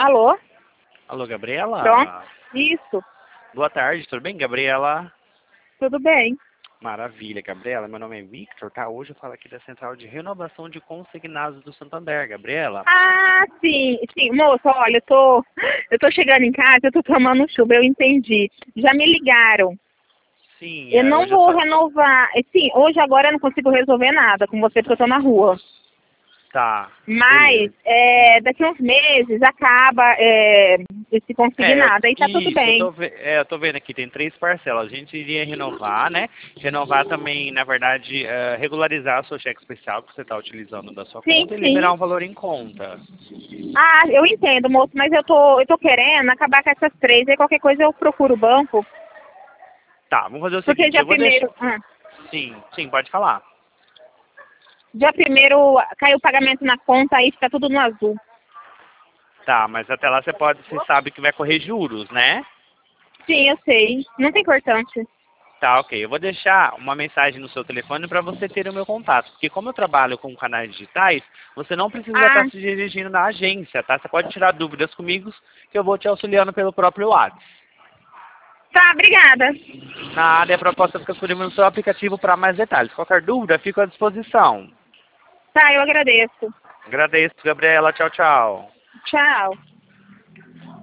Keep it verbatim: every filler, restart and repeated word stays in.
Alô? Alô, Gabriela? Pronto? Isso. Boa tarde, tudo bem, Gabriela? Tudo bem. Maravilha, Gabriela. Meu nome é Victor, tá? Hoje eu falo aqui da Central de Renovação de Consignados do Santander, Gabriela. Ah, sim, sim. Moço, olha, eu tô, eu tô chegando em casa, eu tô tomando chuva, eu entendi. Já me ligaram. Sim, Eu é, não hoje eu vou só... renovar. Sim, hoje agora eu não consigo resolver nada com você porque eu tô na rua. Tá, Mas beleza. é, Hum. daqui uns meses acaba é, esse É, eu, consignado, aí tá tudo isso, eu bem. tô, ve- é, eu tô vendo aqui, tem três parcelas. A gente iria renovar, né? Renovar também, na verdade, eh, regularizar o seu cheque especial que você está utilizando da sua Sim, conta e liberar sim. um valor em conta. Ah, eu entendo, moço, mas eu tô, eu tô querendo acabar com essas três, aí qualquer coisa eu procuro o banco, Tá, vamos fazer o porque seguinte, dia eu vou deixar... primeiro, ah, Sim, sim, pode falar. dia primeiro cai o pagamento na conta, aí fica tudo no azul. Tá, mas até lá você pode, você sabe que vai correr juros, né? Sim, eu sei, não tem importância. Tá, ok. Eu vou deixar uma mensagem no seu telefone para você ter o meu contato. Porque como eu trabalho com canais digitais, você não precisa Ah, estar se dirigindo na agência, tá? Você pode tirar dúvidas comigo que eu vou te auxiliando pelo próprio WhatsApp. tá, obrigada. Na área, a proposta fica disponível no seu aplicativo para mais detalhes. Qualquer dúvida, fico à disposição. Tá, eu agradeço. Agradeço, Gabriela. Tchau, tchau. Tchau.